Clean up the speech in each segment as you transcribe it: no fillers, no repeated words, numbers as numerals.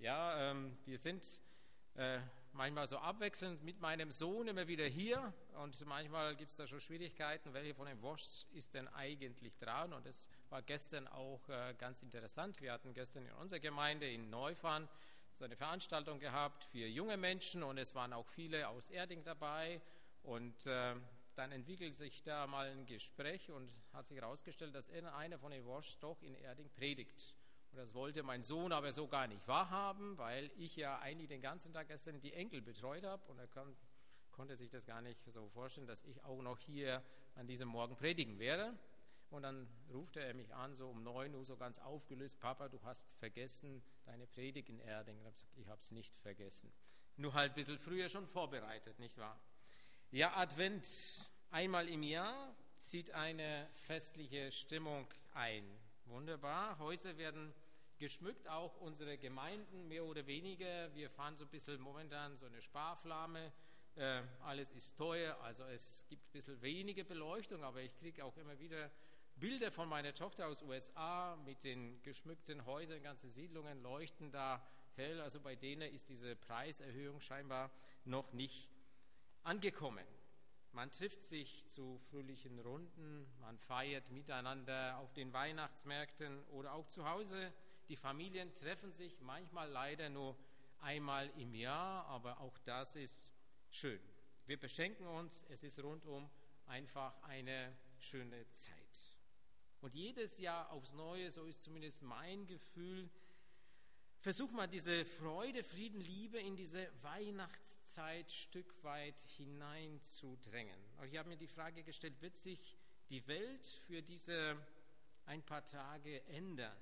Ja, wir sind manchmal so abwechselnd mit meinem Sohn immer wieder hier und manchmal gibt es da schon Schwierigkeiten, welche von den Woschs ist denn eigentlich dran, und das war gestern auch ganz interessant. Wir hatten gestern in unserer Gemeinde in Neufahren so eine Veranstaltung gehabt für junge Menschen und es waren auch viele aus Erding dabei und dann entwickelt sich da mal ein Gespräch und hat sich herausgestellt, dass einer von den Woschs doch in Erding predigt. Und das wollte mein Sohn aber so gar nicht wahrhaben, weil ich ja eigentlich den ganzen Tag gestern die Enkel betreut habe. Und er konnte sich das gar nicht so vorstellen, dass ich auch noch hier an diesem Morgen predigen werde. Und dann rufte er mich an, so um 9 Uhr, so ganz aufgelöst: Papa, du hast vergessen deine Predigt in Erding. Und ich habe gesagt, ich habe es nicht vergessen. Nur halt ein bisschen früher schon vorbereitet, nicht wahr? Ja, Advent, einmal im Jahr, zieht eine festliche Stimmung ein. Wunderbar, Häuser werden geschmückt, auch unsere Gemeinden mehr oder weniger. Wir fahren so ein bisschen momentan so eine Sparflamme, alles ist teuer, also es gibt ein bisschen weniger Beleuchtung, aber ich kriege auch immer wieder Bilder von meiner Tochter aus USA mit den geschmückten Häusern, ganze Siedlungen leuchten da hell, also bei denen ist diese Preiserhöhung scheinbar noch nicht angekommen. Man trifft sich zu fröhlichen Runden, man feiert miteinander auf den Weihnachtsmärkten oder auch zu Hause. Die Familien treffen sich manchmal leider nur einmal im Jahr, aber auch das ist schön. Wir beschenken uns, es ist rundum einfach eine schöne Zeit. Und jedes Jahr aufs Neue, so ist zumindest mein Gefühl, versucht man diese Freude, Frieden, Liebe in diese Weihnachtszeit Stück weit hineinzudrängen. Und ich habe mir die Frage gestellt, wird sich die Welt für diese ein paar Tage ändern?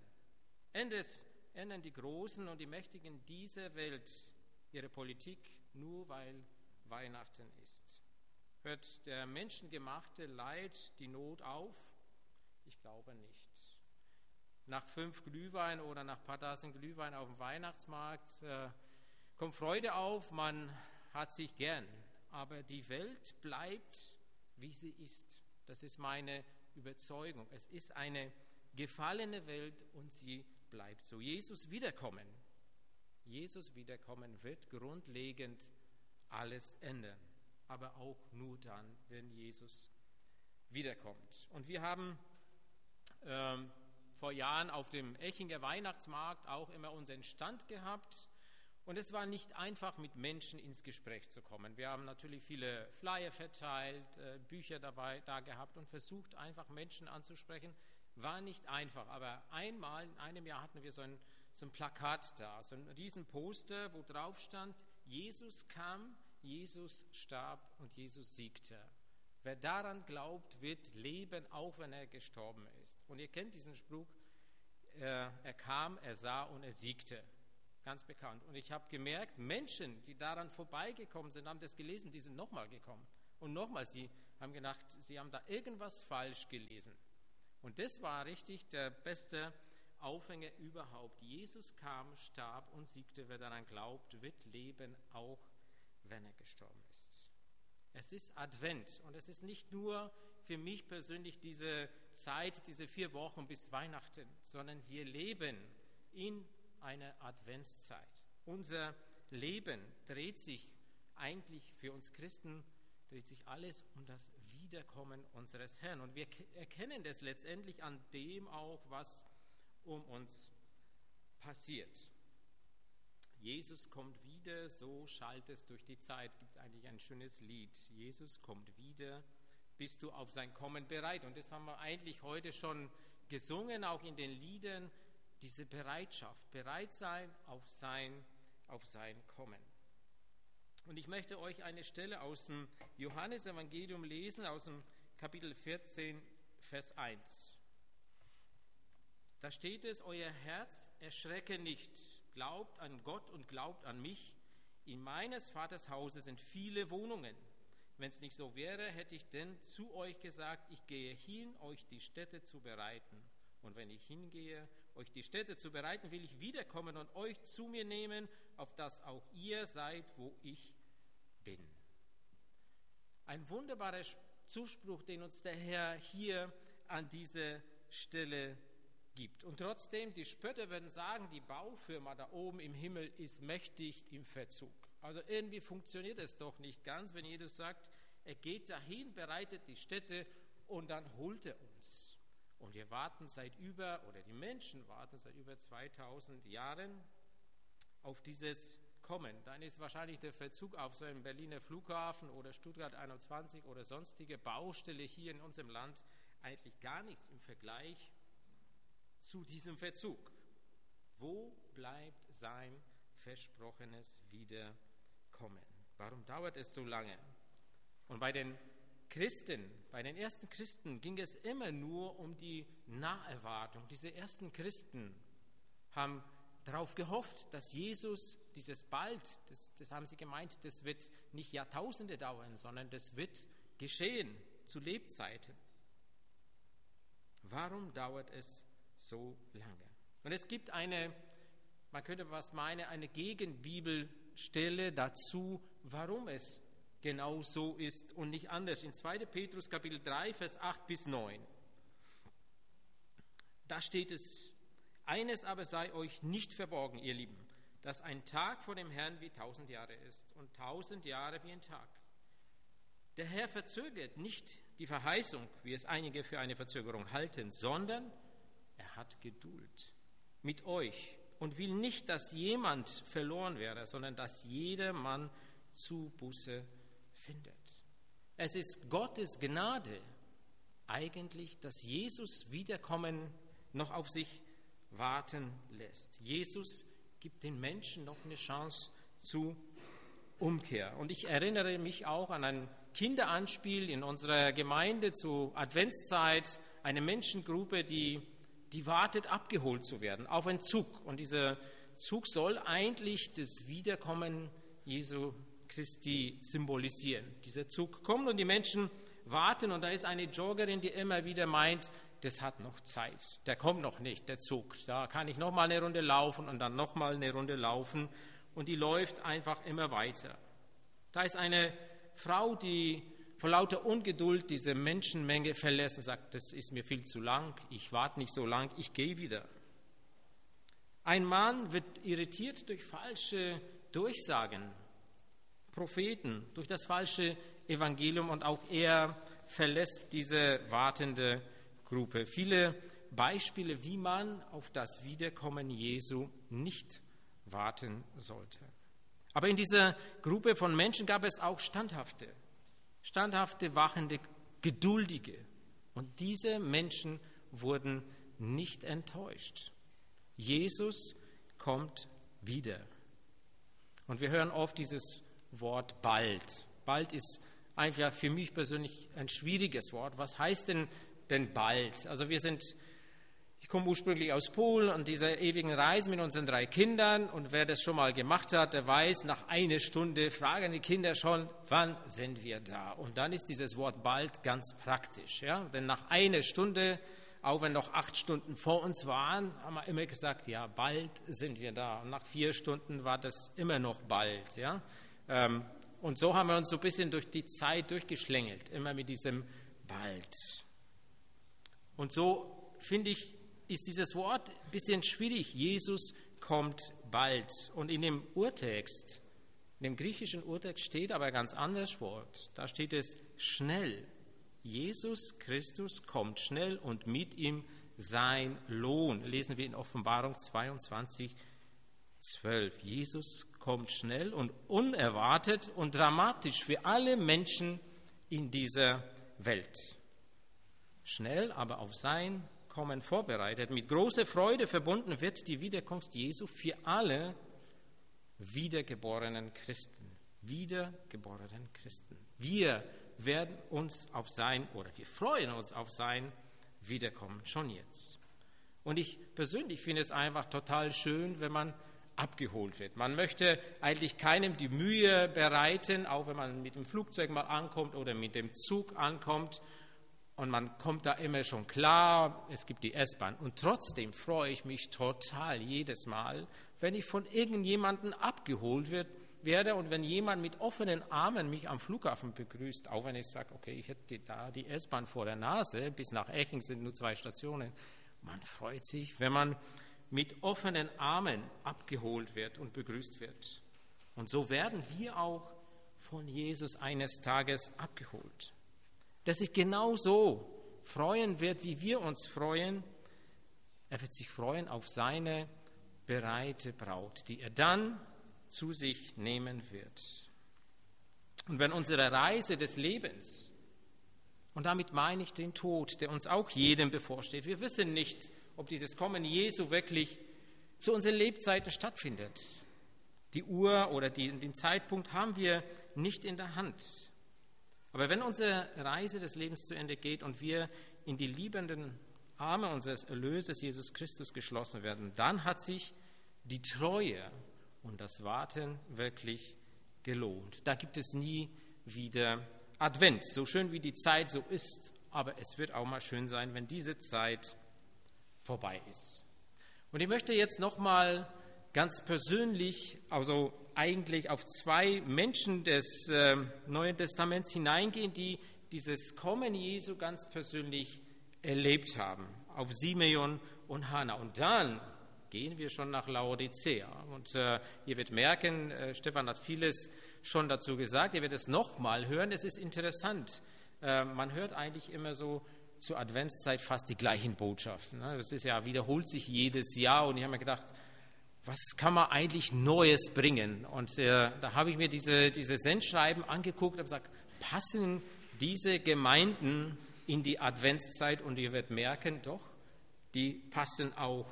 Ändern die Großen und die Mächtigen dieser Welt ihre Politik nur, weil Weihnachten ist? Hört der menschengemachte Leid, die Not auf? Ich glaube nicht. Nach 5 Glühwein oder nach ein paar Tassen Glühwein auf dem Weihnachtsmarkt kommt Freude auf, man hat sich gern. Aber die Welt bleibt, wie sie ist. Das ist meine Überzeugung. Es ist eine gefallene Welt und sie bleibt so. Jesus wiederkommen wird grundlegend alles ändern. Aber auch nur dann, wenn Jesus wiederkommt. Und wir haben vor Jahren auf dem Echinger Weihnachtsmarkt auch immer unseren Stand gehabt. Und es war nicht einfach, mit Menschen ins Gespräch zu kommen. Wir haben natürlich viele Flyer verteilt, Bücher da gehabt und versucht, einfach Menschen anzusprechen. War nicht einfach, aber einmal in einem Jahr hatten wir so ein Plakat da, so ein Riesenposter, wo drauf stand: Jesus kam, Jesus starb und Jesus siegte. Wer daran glaubt, wird leben, auch wenn er gestorben ist. Und ihr kennt diesen Spruch, er kam, er sah und er siegte. Ganz bekannt. Und ich habe gemerkt, Menschen, die daran vorbeigekommen sind, haben das gelesen, die sind nochmal gekommen. Und nochmal, sie haben gedacht, sie haben da irgendwas falsch gelesen. Und das war richtig der beste Aufhänger überhaupt. Jesus kam, starb und siegte. Wer daran glaubt, wird leben, auch wenn er gestorben ist. Es ist Advent und es ist nicht nur für mich persönlich diese Zeit, diese 4 Wochen bis Weihnachten, sondern wir leben in einer Adventszeit. Unser Leben dreht sich eigentlich für uns Christen, dreht sich alles um das Wiederkommen unseres Herrn. Und wir erkennen das letztendlich an dem auch, was um uns passiert. Jesus kommt wieder, so schallt es durch die Zeit. Gibt eigentlich ein schönes Lied. Jesus kommt wieder, bist du auf sein Kommen bereit? Und das haben wir eigentlich heute schon gesungen, auch in den Liedern, diese Bereitschaft, bereit sein auf sein Kommen. Und ich möchte euch eine Stelle aus dem Johannesevangelium lesen, aus dem Kapitel 14, Vers 1. Da steht es: Euer Herz erschrecke nicht, glaubt an Gott und glaubt an mich. In meines Vaters Hause sind viele Wohnungen. Wenn es nicht so wäre, hätte ich denn zu euch gesagt, ich gehe hin, euch die Stätte zu bereiten. Und wenn ich hingehe, euch die Stätte zu bereiten, will ich wiederkommen und euch zu mir nehmen, auf dass auch ihr seid, wo ich bin. Ein wunderbarer Zuspruch, den uns der Herr hier an dieser Stelle gibt. Und trotzdem, die Spötter würden sagen, die Baufirma da oben im Himmel ist mächtig im Verzug. Also irgendwie funktioniert es doch nicht ganz, wenn Jesus sagt, er geht dahin, bereitet die Stätte und dann holt er uns. Und wir warten die Menschen warten seit über 2000 Jahren auf dieses Kommen. Dann ist wahrscheinlich der Verzug auf so einem Berliner Flughafen oder Stuttgart 21 oder sonstige Baustelle hier in unserem Land eigentlich gar nichts im Vergleich zu diesem Verzug. Wo bleibt sein versprochenes Wiederkommen? Warum dauert es so lange? Und bei den ersten Christen ging es immer nur um die Naherwartung. Diese ersten Christen haben darauf gehofft, dass Jesus dieses bald, das haben sie gemeint, das wird nicht Jahrtausende dauern, sondern das wird geschehen zu Lebzeiten. Warum dauert es so lange? Und es gibt eine Gegenbibelstelle dazu, warum es genau so ist und nicht anders. In 2. Petrus Kapitel 3, Vers 8 bis 9. Da steht es: Eines aber sei euch nicht verborgen, ihr Lieben, dass ein Tag vor dem Herrn wie 1000 Jahre ist und 1000 Jahre wie ein Tag. Der Herr verzögert nicht die Verheißung, wie es einige für eine Verzögerung halten, sondern er hat Geduld mit euch und will nicht, dass jemand verloren wäre, sondern dass jedermann zu Buße findet. Es ist Gottes Gnade eigentlich, dass Jesus Wiederkommen noch auf sich warten lässt. Jesus gibt den Menschen noch eine Chance zur Umkehr. Und ich erinnere mich auch an ein Kinderanspiel in unserer Gemeinde zur Adventszeit, eine Menschengruppe, die wartet, abgeholt zu werden auf einen Zug. Und dieser Zug soll eigentlich das Wiederkommen Jesu Christi symbolisieren. Dieser Zug kommt und die Menschen warten und da ist eine Joggerin, die immer wieder meint, das hat noch Zeit, der kommt noch nicht, der Zug. Da kann ich noch mal eine Runde laufen und dann noch mal eine Runde laufen und die läuft einfach immer weiter. Da ist eine Frau, die vor lauter Ungeduld diese Menschenmenge verlässt und sagt, das ist mir viel zu lang, ich warte nicht so lang, ich gehe wieder. Ein Mann wird irritiert durch falsche Durchsagen, Propheten, durch das falsche Evangelium und auch er verlässt diese wartende Gruppe. Viele Beispiele, wie man auf das Wiederkommen Jesu nicht warten sollte. Aber in dieser Gruppe von Menschen gab es auch standhafte, wachende, geduldige. Und diese Menschen wurden nicht enttäuscht. Jesus kommt wieder. Und wir hören oft dieses Wort bald. Bald ist einfach für mich persönlich ein schwieriges Wort. Was heißt denn bald? Also ich komme ursprünglich aus Polen und dieser ewigen Reise mit unseren 3 Kindern und wer das schon mal gemacht hat, der weiß, nach einer Stunde fragen die Kinder schon, wann sind wir da? Und dann ist dieses Wort bald ganz praktisch, ja? Denn nach einer Stunde, auch wenn noch 8 Stunden vor uns waren, haben wir immer gesagt, ja, bald sind wir da. Und nach 4 Stunden war das immer noch bald, ja? Und so haben wir uns so ein bisschen durch die Zeit durchgeschlängelt, immer mit diesem bald. Und so, finde ich, ist dieses Wort ein bisschen schwierig. Jesus kommt bald. Und in dem Urtext, in dem griechischen Urtext steht aber ein ganz anderes Wort. Da steht es schnell. Jesus Christus kommt schnell und mit ihm sein Lohn. Lesen wir in Offenbarung 22, 12. Jesus kommt schnell und unerwartet und dramatisch für alle Menschen in dieser Welt. Schnell, aber auf sein Kommen vorbereitet. Mit großer Freude verbunden wird die Wiederkunft Jesu für alle wiedergeborenen Christen. Wiedergeborenen Christen. Wir werden uns auf sein, oder wir freuen uns auf sein Wiederkommen schon jetzt. Und ich persönlich finde es einfach total schön, wenn man abgeholt wird. Man möchte eigentlich keinem die Mühe bereiten, auch wenn man mit dem Flugzeug mal ankommt oder mit dem Zug ankommt und man kommt da immer schon klar, es gibt die S-Bahn. Und trotzdem freue ich mich total jedes Mal, wenn ich von irgendjemandem abgeholt werde und wenn jemand mit offenen Armen mich am Flughafen begrüßt, auch wenn ich sage, okay, ich hätte da die S-Bahn vor der Nase, bis nach Eching sind nur 2 Stationen, Man freut sich, wenn man mit offenen Armen abgeholt wird und begrüßt wird. Und so werden wir auch von Jesus eines Tages abgeholt. Dass sich genauso freuen wird, wie wir uns freuen. Er wird sich freuen auf seine bereite Braut, die er dann zu sich nehmen wird. Und wenn unsere Reise des Lebens, und damit meine ich den Tod, der uns auch jedem bevorsteht, wir wissen nicht, ob dieses Kommen Jesu wirklich zu unseren Lebzeiten stattfindet. Die Uhr oder den Zeitpunkt haben wir nicht in der Hand. Aber wenn unsere Reise des Lebens zu Ende geht und wir in die liebenden Arme unseres Erlösers Jesus Christus geschlossen werden, dann hat sich die Treue und das Warten wirklich gelohnt. Da gibt es nie wieder Advent, so schön wie die Zeit so ist, aber es wird auch mal schön sein, wenn diese Zeit vorbei ist. Und ich möchte jetzt nochmal ganz persönlich, also eigentlich auf zwei Menschen des Neuen Testaments hineingehen, die dieses Kommen Jesu ganz persönlich erlebt haben, auf Simeon und Hannah. Und dann gehen wir schon nach Laodicea. Und ihr werdet merken, Stefan hat vieles schon dazu gesagt, ihr werdet es nochmal hören. Es ist interessant, man hört eigentlich immer so zur Adventszeit fast die gleichen Botschaften. Das ist ja, wiederholt sich jedes Jahr und ich habe mir gedacht, was kann man eigentlich Neues bringen? Und da habe ich mir diese Sendschreiben angeguckt und gesagt, passen diese Gemeinden in die Adventszeit? Und ihr werdet merken, doch, die passen auch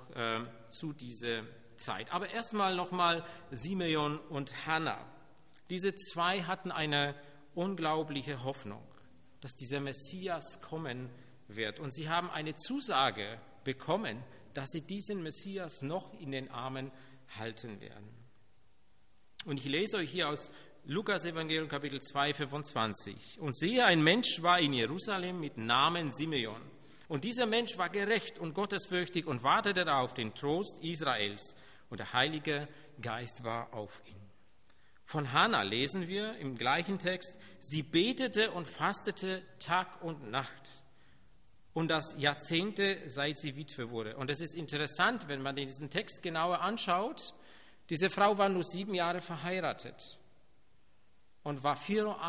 zu dieser Zeit. Aber erstmal nochmal Simeon und Hannah. Diese zwei hatten eine unglaubliche Hoffnung, dass dieser Messias kommen wird. Und sie haben eine Zusage bekommen, dass sie diesen Messias noch in den Armen halten werden. Und ich lese euch hier aus Lukas Evangelium Kapitel 2, 25. Und siehe, ein Mensch war in Jerusalem mit Namen Simeon. Und dieser Mensch war gerecht und gottesfürchtig und wartete auf den Trost Israels. Und der Heilige Geist war auf ihn. Von Hannah lesen wir im gleichen Text, sie betete und fastete Tag und Nacht. Und das Jahrzehnte, seit sie Witwe wurde. Und es ist interessant, wenn man diesen Text genauer anschaut. Diese Frau war nur 7 Jahre verheiratet und war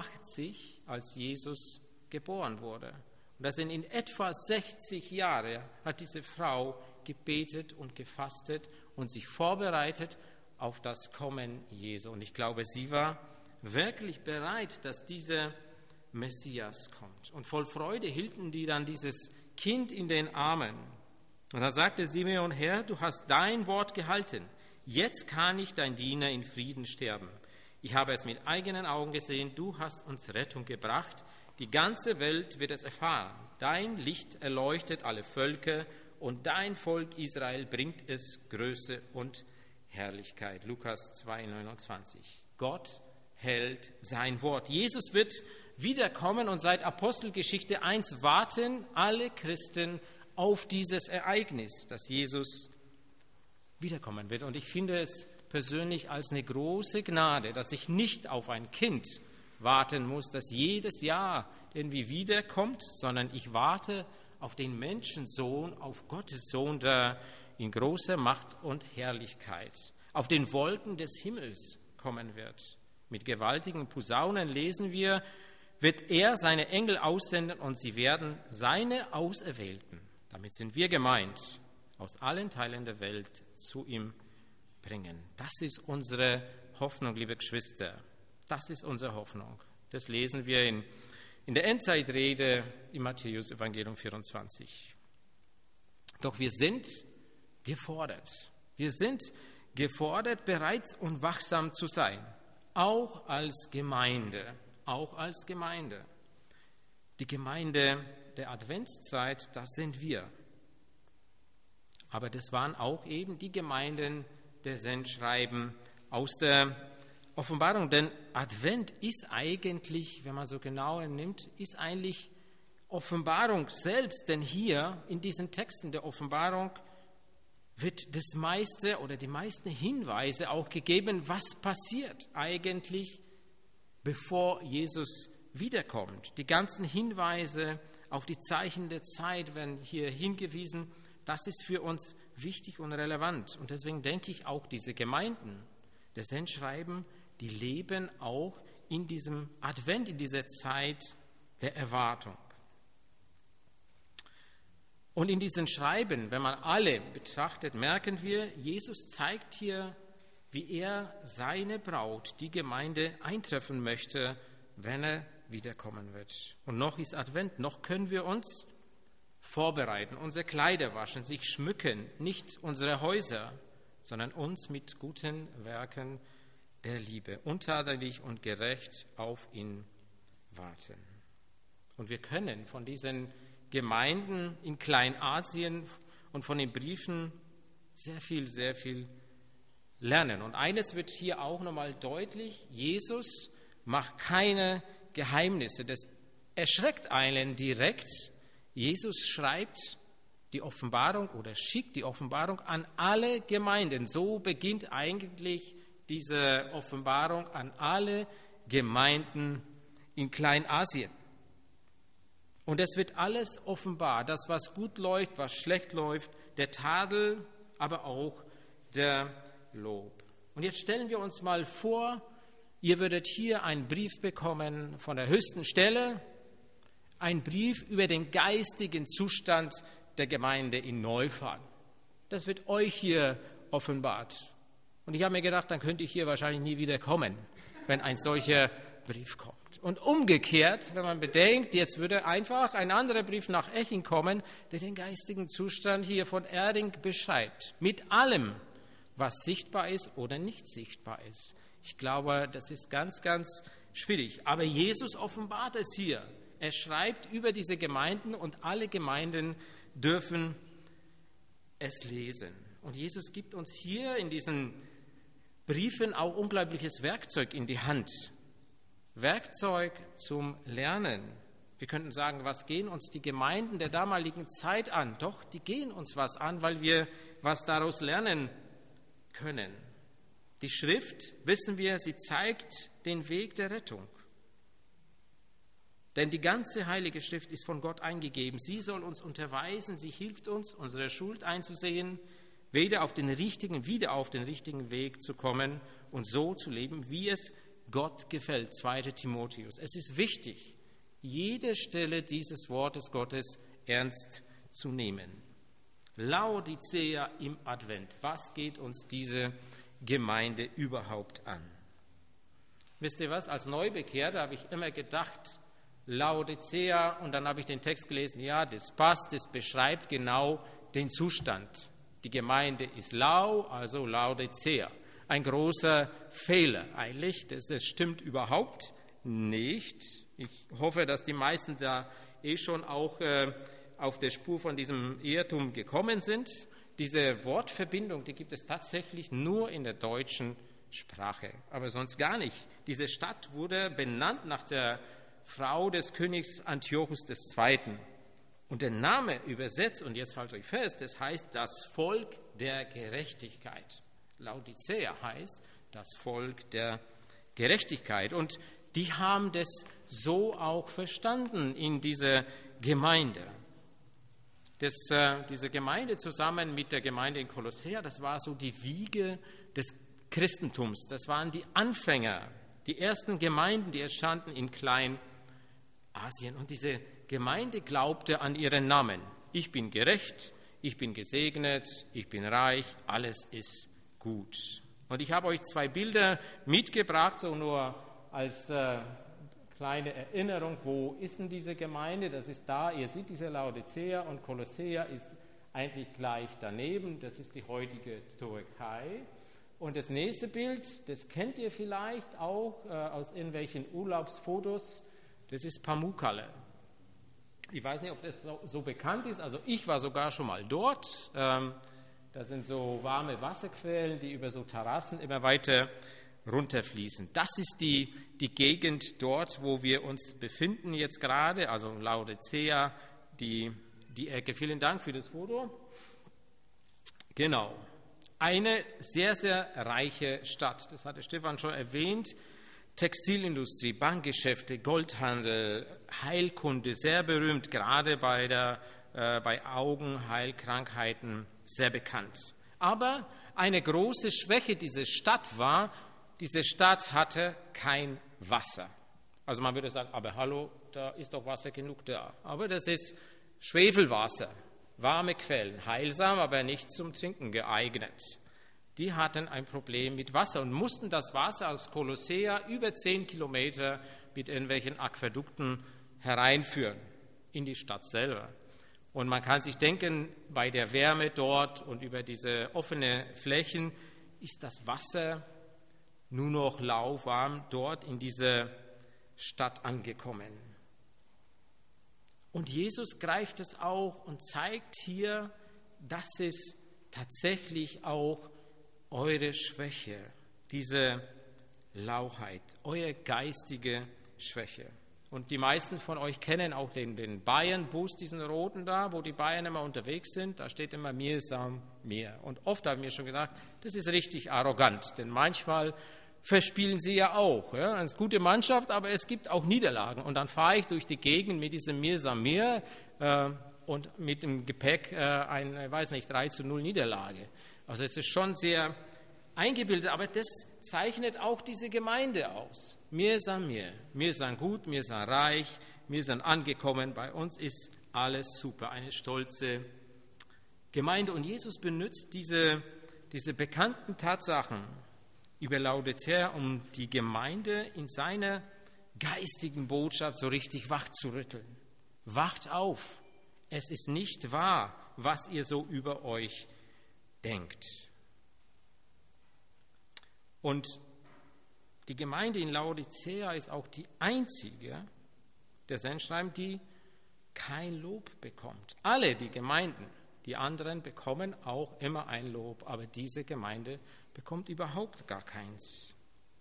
84, als Jesus geboren wurde. Und das sind in etwa 60 Jahre, hat diese Frau gebetet und gefastet und sich vorbereitet auf das Kommen Jesu. Und ich glaube, sie war wirklich bereit, dass dieser Messias kommt. Und voll Freude hielten die dann dieses Kind in den Armen. Und da sagte Simeon, Herr, du hast dein Wort gehalten. Jetzt kann ich, dein Diener, in Frieden sterben. Ich habe es mit eigenen Augen gesehen, du hast uns Rettung gebracht. Die ganze Welt wird es erfahren. Dein Licht erleuchtet alle Völker und dein Volk Israel bringt es Größe und Herrlichkeit. Lukas 2, 29. Gott hält sein Wort. Jesus wird wiederkommen und seit Apostelgeschichte 1 warten alle Christen auf dieses Ereignis, dass Jesus wiederkommen wird. Und ich finde es persönlich als eine große Gnade, dass ich nicht auf ein Kind warten muss, das jedes Jahr irgendwie wiederkommt, sondern ich warte auf den Menschensohn, auf Gottes Sohn, der in großer Macht und Herrlichkeit auf den Wolken des Himmels kommen wird. Mit gewaltigen Posaunen lesen wir, wird er seine Engel aussenden und sie werden seine Auserwählten, damit sind wir gemeint, aus allen Teilen der Welt zu ihm bringen. Das ist unsere Hoffnung, liebe Geschwister. Das ist unsere Hoffnung. Das lesen wir in der Endzeitrede im Matthäus Evangelium 24. Doch wir sind gefordert. Wir sind gefordert, bereit und wachsam zu sein. Auch als Gemeinde. Auch als Gemeinde. Die Gemeinde der Adventszeit, das sind wir. Aber das waren auch eben die Gemeinden der Sendschreiben aus der Offenbarung. Denn Advent ist eigentlich, wenn man so genau nimmt, ist eigentlich Offenbarung selbst. Denn hier in diesen Texten der Offenbarung wird das meiste oder die meisten Hinweise auch gegeben, was passiert eigentlich, bevor Jesus wiederkommt. Die ganzen Hinweise auf die Zeichen der Zeit werden hier hingewiesen, Das ist für uns wichtig und relevant. Und deswegen denke ich auch, diese Gemeinden der Sendschreiben, die leben auch in diesem Advent, in dieser Zeit der Erwartung. Und in diesen Schreiben, wenn man alle betrachtet, merken wir, Jesus zeigt hier, wie er seine Braut, die Gemeinde, eintreffen möchte, wenn er wiederkommen wird. Und noch ist Advent, noch können wir uns vorbereiten, unsere Kleider waschen, sich schmücken, nicht unsere Häuser, sondern uns mit guten Werken der Liebe, untadelig und gerecht auf ihn warten. Und wir können von diesen Gemeinden in Kleinasien und von den Briefen sehr viel lernen. Und eines wird hier auch nochmal deutlich: Jesus macht keine Geheimnisse. Das erschreckt einen direkt. Jesus schreibt die Offenbarung oder schickt die Offenbarung an alle Gemeinden. So beginnt eigentlich diese Offenbarung an alle Gemeinden in Kleinasien. Und es wird alles offenbar, das, was gut läuft, was schlecht läuft, der Tadel, aber auch der Lob. Und jetzt stellen wir uns mal vor, ihr würdet hier einen Brief bekommen von der höchsten Stelle, ein Brief über den geistigen Zustand der Gemeinde in Neufahren. Das wird euch hier offenbart. Und ich habe mir gedacht, dann könnte ich hier wahrscheinlich nie wieder kommen, wenn ein solcher Brief kommt. Und umgekehrt, wenn man bedenkt, jetzt würde einfach ein anderer Brief nach Eching kommen, der den geistigen Zustand hier von Erding beschreibt. Mit allem, was sichtbar ist oder nicht sichtbar ist. Ich glaube, das ist ganz schwierig. Aber Jesus offenbart es hier. Er schreibt über diese Gemeinden und alle Gemeinden dürfen es lesen. Und Jesus gibt uns hier in diesen Briefen auch unglaubliches Werkzeug in die Hand. Werkzeug zum Lernen. Wir könnten sagen, was gehen uns die Gemeinden der damaligen Zeit an? Doch, die gehen uns was an, weil wir was daraus lernen können. Die Schrift, wissen wir, sie zeigt den Weg der Rettung. Denn die ganze Heilige Schrift ist von Gott eingegeben. Sie soll uns unterweisen, sie hilft uns, unsere Schuld einzusehen, wieder auf den richtigen Weg zu kommen und so zu leben, wie es Gott gefällt. 2. Timotheus. Es ist wichtig, jede Stelle dieses Wortes Gottes ernst zu nehmen. Laodicea im Advent. Was geht uns diese Gemeinde überhaupt an? Wisst ihr was? Als Neubekehrter habe ich immer gedacht, Laodicea, und dann habe ich den Text gelesen, ja, das passt, das beschreibt genau den Zustand. Die Gemeinde ist lau, also Laodicea. Ein großer Fehler eigentlich, das stimmt überhaupt nicht. Ich hoffe, dass die meisten da schon auch auf der Spur von diesem Irrtum gekommen sind. Diese Wortverbindung, die gibt es tatsächlich nur in der deutschen Sprache, aber sonst gar nicht. Diese Stadt wurde benannt nach der Frau des Königs Antiochus II. Und der Name übersetzt, und jetzt haltet euch fest, das heißt das Volk der Gerechtigkeit. Laodicea heißt das Volk der Gerechtigkeit. Und die haben das so auch verstanden in dieser Gemeinde. Diese Gemeinde zusammen mit der Gemeinde in Kolossea, das war so die Wiege des Christentums. Das waren die Anfänger, die ersten Gemeinden, die entstanden in Kleinasien. Und diese Gemeinde glaubte an ihren Namen. Ich bin gerecht, ich bin gesegnet, ich bin reich, alles ist gut. Und ich habe euch 2 Bilder mitgebracht, so nur als kleine Erinnerung. Wo ist denn diese Gemeinde? Das ist da, ihr seht diese Laodicea, und Kolossea ist eigentlich gleich daneben. Das ist die heutige Türkei. Und das nächste Bild, das kennt ihr vielleicht auch aus irgendwelchen Urlaubsfotos, das ist Pamukkale. Ich weiß nicht, ob das so bekannt ist. Also ich war sogar schon mal dort. Da sind so warme Wasserquellen, die über so Terrassen immer weiter runterfließen. Das ist die Gegend dort, wo wir uns befinden jetzt gerade, also Laodicea, die Ecke. Vielen Dank für das Foto. Genau. Eine sehr, sehr reiche Stadt. Das hatte Stefan schon erwähnt. Textilindustrie, Bankgeschäfte, Goldhandel, Heilkunde, sehr berühmt, gerade bei der bei Augenheilkrankheiten sehr bekannt. Aber eine große Schwäche dieser Stadt war, diese Stadt hatte kein Wasser. Also man würde sagen, aber hallo, da ist doch Wasser genug da. Aber das ist Schwefelwasser, warme Quellen, heilsam, aber nicht zum Trinken geeignet. Die hatten ein Problem mit Wasser und mussten das Wasser aus Kolossea über 10 Kilometer mit irgendwelchen Aquädukten hereinführen in die Stadt selber. Und man kann sich denken, bei der Wärme dort und über diese offenen Flächen ist das Wasser nur noch lauwarm dort in dieser Stadt angekommen. Und Jesus greift es auch und zeigt hier, das ist tatsächlich auch eure Schwäche, diese Lauheit, eure geistige Schwäche. Und die meisten von euch kennen auch den Bayern-Bus, diesen roten da, wo die Bayern immer unterwegs sind. Da steht immer Mirsam, mir. Und oft habe ich mir schon gedacht, das ist richtig arrogant, denn manchmal verspielen sie ja auch. Ja? Eine gute Mannschaft, aber es gibt auch Niederlagen. Und dann fahre ich durch die Gegend mit diesem Mirsam, mir und mit dem Gepäck eine, weiß nicht, 3:0 Niederlage. Also es ist schon sehr eingebildet, aber das zeichnet auch diese Gemeinde aus. Wir sind gut, wir sind reich, wir sind angekommen, bei uns ist alles super, eine stolze Gemeinde. Und Jesus benutzt diese bekannten Tatsachen über Laodicea, um die Gemeinde in seiner geistigen Botschaft so richtig wach zu rütteln. Wacht auf, es ist nicht wahr, was ihr so über euch denkt. Und die Gemeinde in Laodicea ist auch die einzige der Sendschreiben, die kein Lob bekommt. Alle die Gemeinden, die anderen bekommen auch immer ein Lob, aber diese Gemeinde bekommt überhaupt gar keins.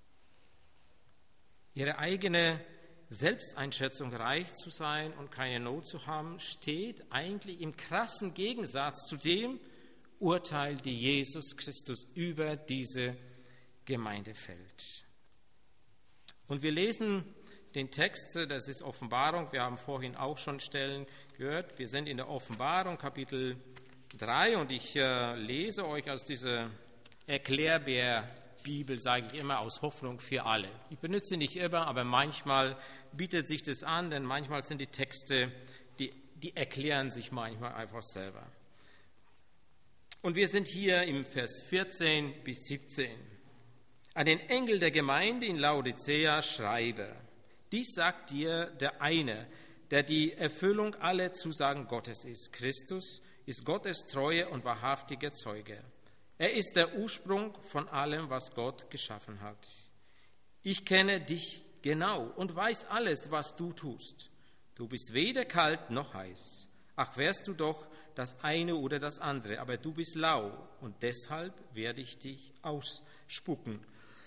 Ihre eigene Selbsteinschätzung, reich zu sein und keine Not zu haben, steht eigentlich im krassen Gegensatz zu dem Urteil, die Jesus Christus über diese Gemeinde fällt. Und wir lesen den Text, das ist Offenbarung, wir haben vorhin auch schon Stellen gehört, wir sind in der Offenbarung, Kapitel 3, und ich lese euch aus dieser Erklärbär-Bibel, sage ich immer, aus Hoffnung für alle. Ich benutze nicht immer, aber manchmal bietet sich das an, denn manchmal sind die Texte, die erklären sich manchmal einfach selber. Und wir sind hier im Vers 14 bis 17. An den Engel der Gemeinde in Laodicea schreibe: Dies sagt dir der eine, der die Erfüllung aller Zusagen Gottes ist. Christus ist Gottes treue und wahrhaftige Zeuge. Er ist der Ursprung von allem, was Gott geschaffen hat. Ich kenne dich genau und weiß alles, was du tust. Du bist weder kalt noch heiß. Ach, wärst du doch das eine oder das andere, aber du bist lau und deshalb werde ich dich ausspucken.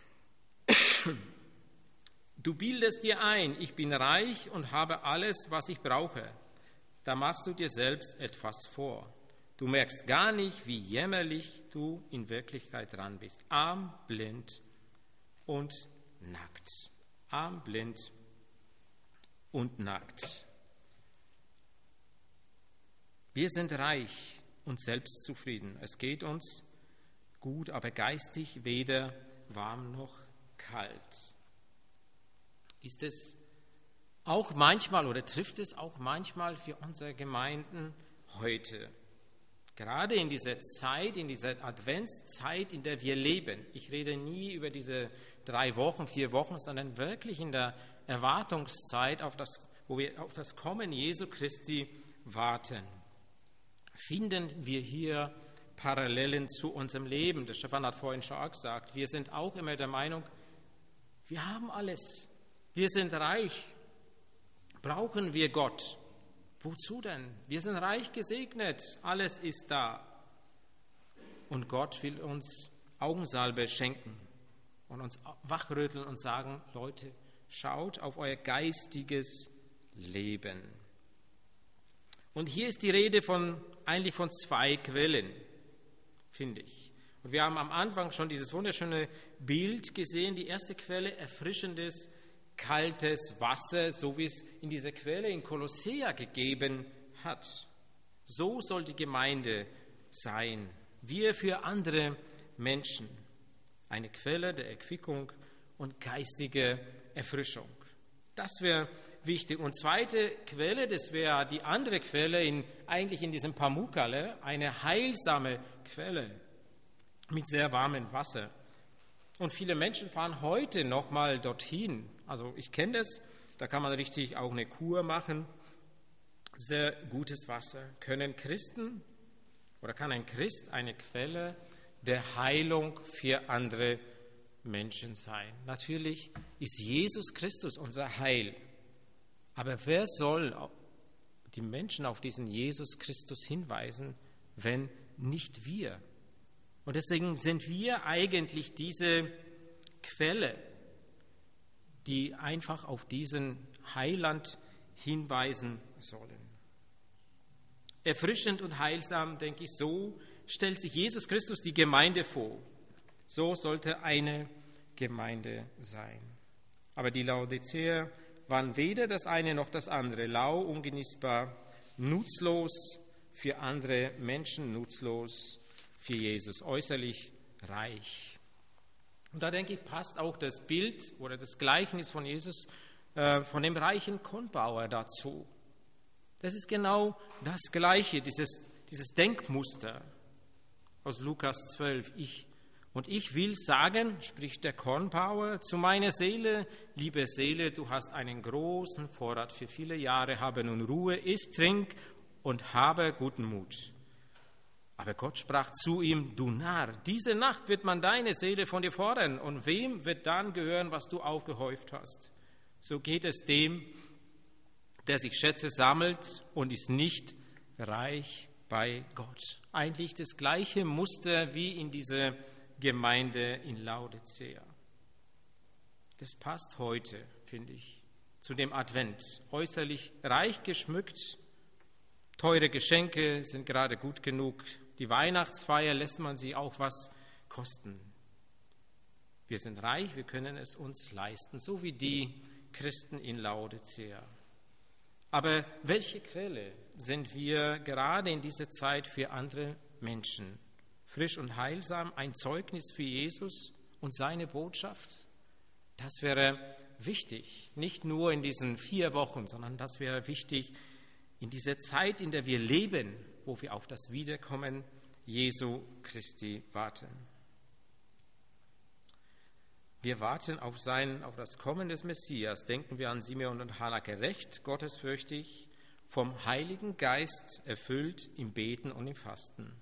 Du bildest dir ein, ich bin reich und habe alles, was ich brauche. Da machst du dir selbst etwas vor. Du merkst gar nicht, wie jämmerlich du in Wirklichkeit dran bist. Arm, blind und nackt. Arm, blind und nackt. Wir sind reich und selbstzufrieden. Es geht uns gut, aber geistig weder warm noch kalt. Ist es auch manchmal oder trifft es auch manchmal für unsere Gemeinden heute? Gerade in dieser Zeit, in dieser Adventszeit, in der wir leben. Ich rede nie über diese 3 Wochen, 4 Wochen, sondern wirklich in der Erwartungszeit, wo wir auf das Kommen Jesu Christi warten. Finden wir hier Parallelen zu unserem Leben? Der Stefan hat vorhin schon auch gesagt, wir sind auch immer der Meinung, wir haben alles, wir sind reich, brauchen wir Gott? Wozu denn? Wir sind reich gesegnet, alles ist da. Und Gott will uns Augensalbe schenken und uns wachrütteln und sagen, Leute, schaut auf euer geistiges Leben. Und hier ist die Rede eigentlich von 2 Quellen, finde ich. Und wir haben am Anfang schon dieses wunderschöne Bild gesehen. Die erste Quelle, erfrischendes, kaltes Wasser, so wie es in dieser Quelle in Kolossea gegeben hat. So soll die Gemeinde sein. Wir für andere Menschen. Eine Quelle der Erquickung und geistige Erfrischung. Das wäre wichtig. Und zweite Quelle, das wäre die andere Quelle eigentlich in diesem Pamukkale, eine heilsame Quelle mit sehr warmem Wasser. Und viele Menschen fahren heute noch mal dorthin. Also ich kenne das, da kann man richtig auch eine Kur machen. Sehr gutes Wasser. Kann ein Christ eine Quelle der Heilung für andere Menschen sein? Natürlich ist Jesus Christus unser Heil. Aber wer soll die Menschen auf diesen Jesus Christus hinweisen, wenn nicht wir? Und deswegen sind wir eigentlich diese Quelle, die einfach auf diesen Heiland hinweisen sollen. Erfrischend und heilsam, denke ich, so stellt sich Jesus Christus die Gemeinde vor. So sollte eine Gemeinde sein. Aber die Laodiceer waren weder das eine noch das andere, lau, ungenießbar, nutzlos für andere Menschen, nutzlos für Jesus, äußerlich reich. Und da denke ich, passt auch das Bild oder das Gleichnis von Jesus, von dem reichen Kornbauer dazu. Das ist genau das Gleiche, dieses Denkmuster aus Lukas 12. Ich will sagen, spricht der Kornbauer, zu meiner Seele, liebe Seele, du hast einen großen Vorrat für viele Jahre, habe nun Ruhe, iss, trink und habe guten Mut. Aber Gott sprach zu ihm, du Narr, diese Nacht wird man deine Seele von dir fordern, und wem wird dann gehören, was du aufgehäuft hast? So geht es dem, der sich Schätze sammelt und ist nicht reich bei Gott. Eigentlich das gleiche Muster wie in dieser Gemeinde in Laodicea. Das passt heute, finde ich, zu dem Advent. Äußerlich reich geschmückt, teure Geschenke sind gerade gut genug. Die Weihnachtsfeier lässt man sie auch was kosten. Wir sind reich, wir können es uns leisten, so wie die Christen in Laodicea. Aber welche Quelle sind wir gerade in dieser Zeit für andere Menschen? Frisch und heilsam, ein Zeugnis für Jesus und seine Botschaft? Das wäre wichtig, nicht nur in diesen 4 Wochen, sondern das wäre wichtig in dieser Zeit, in der wir leben, wo wir auf das Wiederkommen Jesu Christi warten. Wir warten auf das Kommen des Messias. Denken wir an Simeon und Hannah, gerecht, gottesfürchtig, vom Heiligen Geist erfüllt im Beten und im Fasten.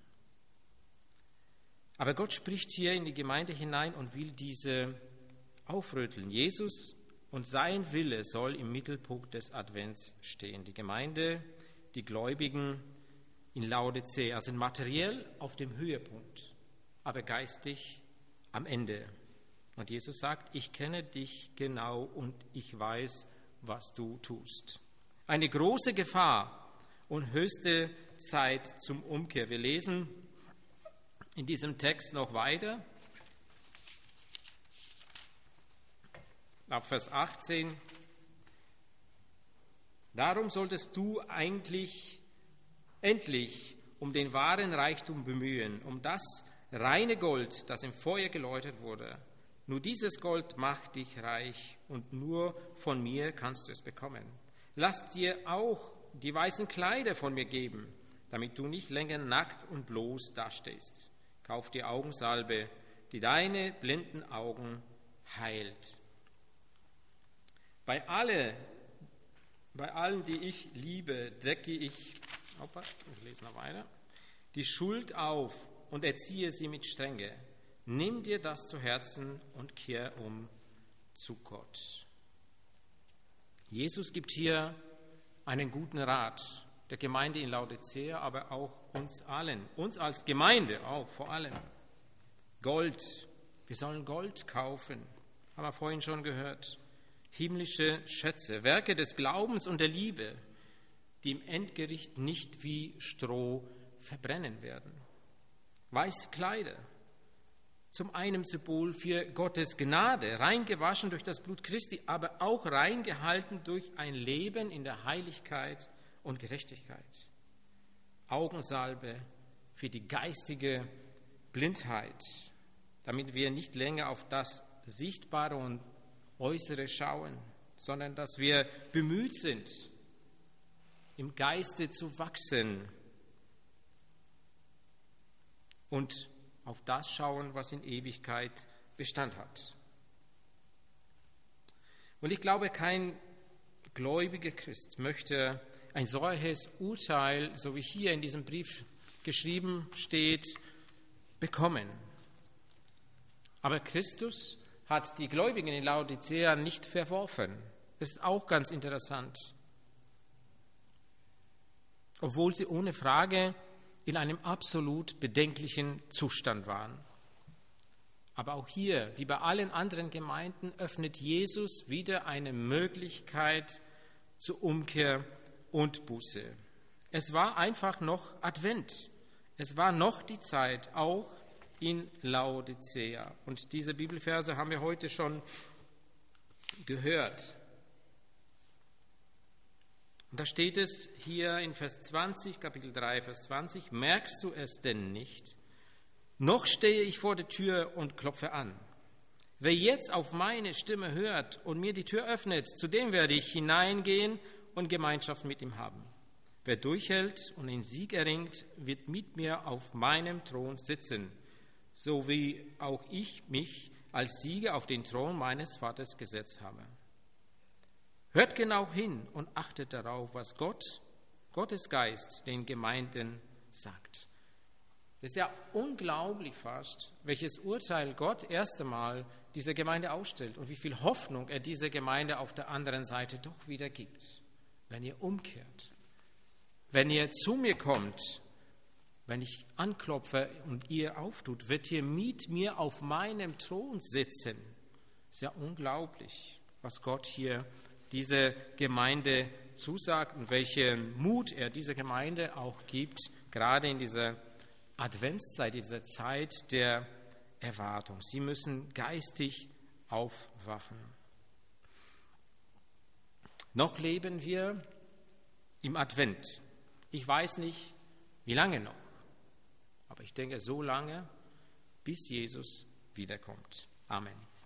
Aber Gott spricht hier in die Gemeinde hinein und will diese aufrütteln. Jesus und sein Wille soll im Mittelpunkt des Advents stehen. Die Gemeinde, die Gläubigen in Laodicea sind materiell auf dem Höhepunkt, aber geistig am Ende. Und Jesus sagt, ich kenne dich genau und ich weiß, was du tust. Eine große Gefahr und höchste Zeit zum Umkehr. Wir lesen in diesem Text noch weiter, ab Vers 18. Darum solltest du endlich um den wahren Reichtum bemühen, um das reine Gold, das im Feuer geläutert wurde. Nur dieses Gold macht dich reich und nur von mir kannst du es bekommen. Lass dir auch die weißen Kleider von mir geben, damit du nicht länger nackt und bloß dastehst. Kauf dir Augensalbe, die deine blinden Augen heilt. Bei allen, die ich liebe, decke ich lese noch weiter, die Schuld auf und erziehe sie mit Strenge. Nimm dir das zu Herzen und kehr um zu Gott. Jesus gibt hier einen guten Rat der Gemeinde in Laodicea, aber auch uns allen, uns als Gemeinde auch vor allem. Gold, wir sollen Gold kaufen, haben wir vorhin schon gehört. Himmlische Schätze, Werke des Glaubens und der Liebe, die im Endgericht nicht wie Stroh verbrennen werden. Weiße Kleider, zum einen Symbol für Gottes Gnade, rein gewaschen durch das Blut Christi, aber auch rein gehalten durch ein Leben in der Heiligkeit und Gerechtigkeit. Augensalbe für die geistige Blindheit, damit wir nicht länger auf das Sichtbare und Äußere schauen, sondern dass wir bemüht sind, im Geiste zu wachsen und auf das schauen, was in Ewigkeit Bestand hat. Und ich glaube, kein gläubiger Christ möchte ein solches Urteil, so wie hier in diesem Brief geschrieben steht, bekommen. Aber Christus hat die Gläubigen in Laodicea nicht verworfen. Das ist auch ganz interessant. Obwohl sie ohne Frage in einem absolut bedenklichen Zustand waren. Aber auch hier, wie bei allen anderen Gemeinden, öffnet Jesus wieder eine Möglichkeit zur Umkehr und Buße. Es war einfach noch Advent. Es war noch die Zeit, auch in Laodicea. Und diese Bibelverse haben wir heute schon gehört. Und da steht es hier in Vers 20, Kapitel 3, Vers 20, merkst du es denn nicht? Noch stehe ich vor der Tür und klopfe an. Wer jetzt auf meine Stimme hört und mir die Tür öffnet, zu dem werde ich hineingehen und Gemeinschaft mit ihm haben. Wer durchhält und den Sieg erringt, wird mit mir auf meinem Thron sitzen, so wie auch ich mich als Sieger auf den Thron meines Vaters gesetzt habe. Hört genau hin und achtet darauf, was Gottes Geist den Gemeinden sagt. Das ist ja unglaublich fast, welches Urteil Gott erst einmal dieser Gemeinde ausstellt und wie viel Hoffnung er dieser Gemeinde auf der anderen Seite doch wieder gibt, wenn ihr umkehrt. Wenn ihr zu mir kommt, wenn ich anklopfe und ihr auftut, wird ihr mit mir auf meinem Thron sitzen. Das ist ja unglaublich, was Gott hier dieser Gemeinde zusagt und welchen Mut er dieser Gemeinde auch gibt, gerade in dieser Adventszeit, in dieser Zeit der Erwartung. Sie müssen geistig aufwachen. Noch leben wir im Advent. Ich weiß nicht, wie lange noch, aber ich denke so lange, bis Jesus wiederkommt. Amen.